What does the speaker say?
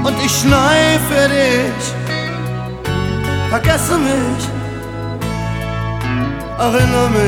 und ich schnei für dich. Vergesse mich, erinnere mich.